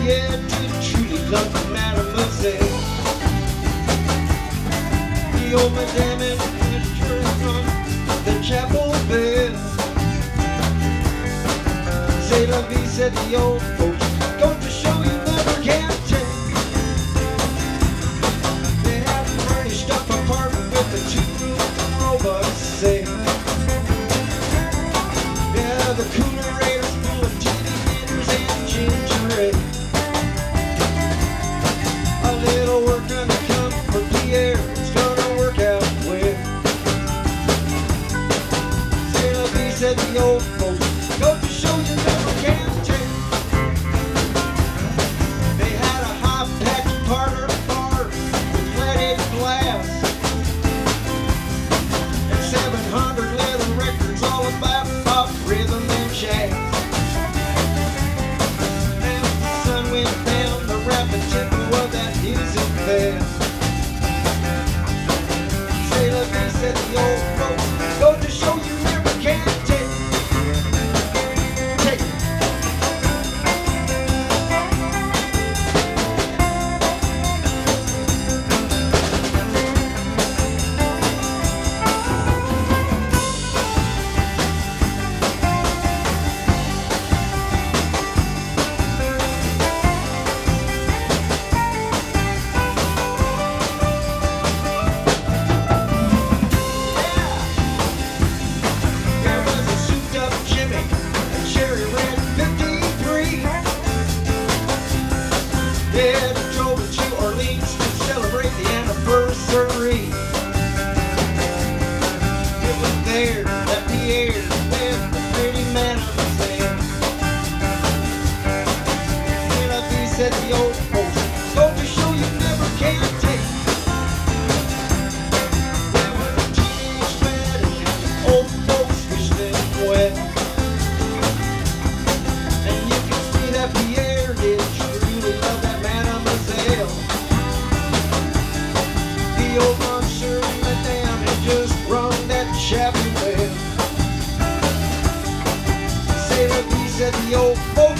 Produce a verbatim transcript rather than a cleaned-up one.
Pierre did truly love Mademoiselle. The old madame and Mister from the chapel bell. C'est la vie, said the old folks. Go to show you never can tell. They had a furnished up apartment with a two-room robot sail. Yeah, the coolerator's full of T V dinners and ginger ale. A little work gonna come for Pierre. It's gonna work out well. C'est la vie, said the old folks. Go to show you never can tell. They had a high-packed parlor bar with leaded glass and seven hundred leather records all about pop, rhythm, and jazz. Now the sun went down, the rapid tempo of that music fell. C'est la vie, said the old folks. Go to show you never can tell. Take it. Yeah, they drove to Orleans to celebrate the anniversary. It was there that Pierre met the pretty Mademoiselle. C'est la vie, said the old folks. Go to show you never can take. There was a teenage wedding and the old folks wished them well. And you can see that Pierre did truly love that Mademoiselle. The old monsieur and madame had just rung that shabby bell. C'est la vie, said the old folks.